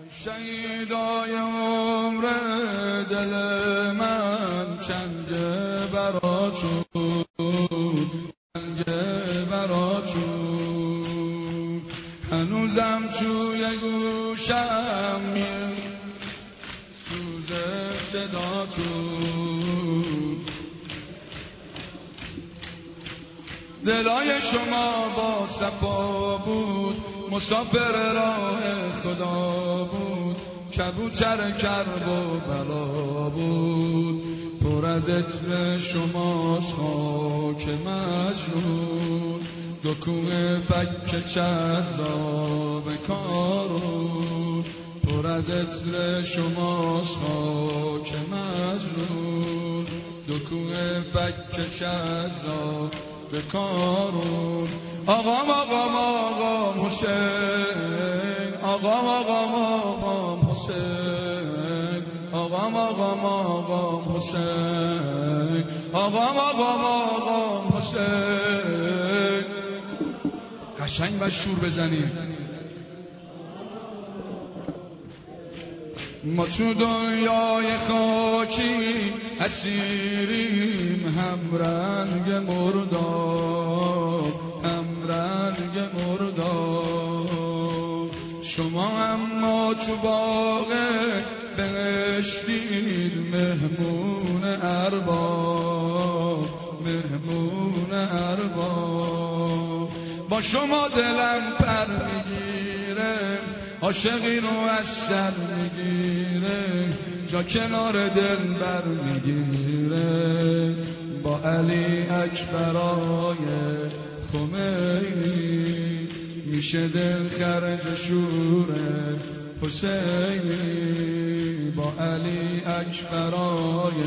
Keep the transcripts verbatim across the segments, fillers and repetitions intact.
شهیدای عمر دل من چنگه براتون چنگه براتون هنوزم توی گوشم می سوزه صداتون دلای شما با صفا بود مسافر راه خدا بود کبوتر کرب و بلا بود پر از عطر شماست خاک مجنون دو کوه فک جذاب کارون پر از عطر شماست خاک مجنون دو کوه فک جذاب بکارون آقام آقام آقام حسین آقام آقام آقام حسین آقام آقام آقام حسین آقام آقام آقام حسین قشنگ و شور بزنیم ما تو دنیای خاکی اسیریم هم رنگ مرداب هم رنگ مرداب شما اما تو باغ بهشتید مهمون ارباب مهمون ارباب با شما دلم پر میگیره عاشقی رو از سر میگیره جا کنار دل بر میگیره با علی اکبرای خمینی میشه دل خرج شور حسینی با علی اکبرای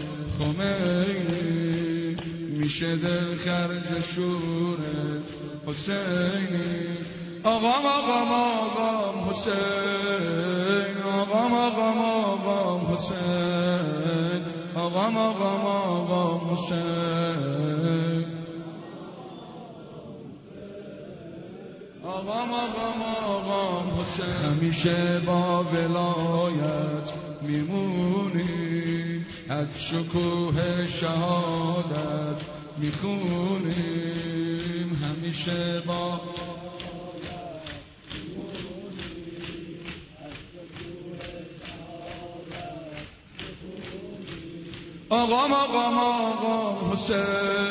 خمینی میشه دل خرج شور حسینی آقام آقام آقام حسین آقام آقام آقام حسین آقام آقام آقام حسین آقام آقام آقام حسین همیشه با ولایت میمونی از شکوه شهادت میخونیم همیشه با آقام آقام آقام حسین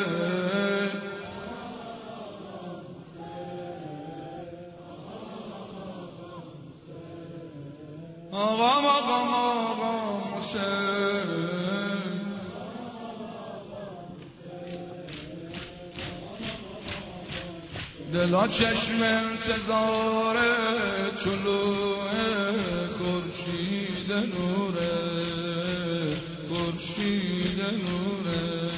آقام آقام آقام حسین دلا چشم انتظار طلوع خورشید نوره خورشید نوره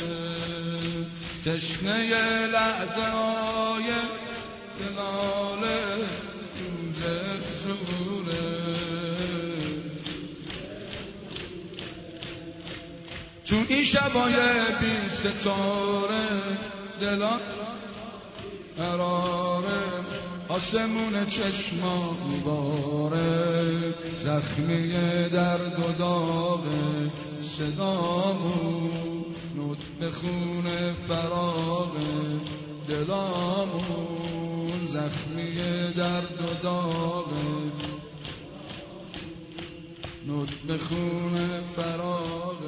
تشنه لحظه های دلال روز ظهوره تو این شبای بی ستاره دلان قراره آسمون چشما میباره زخمی درد و داغ صدامون نطفه خون فراغ دلامون زخمی درد و داغ نطفه خون فراغ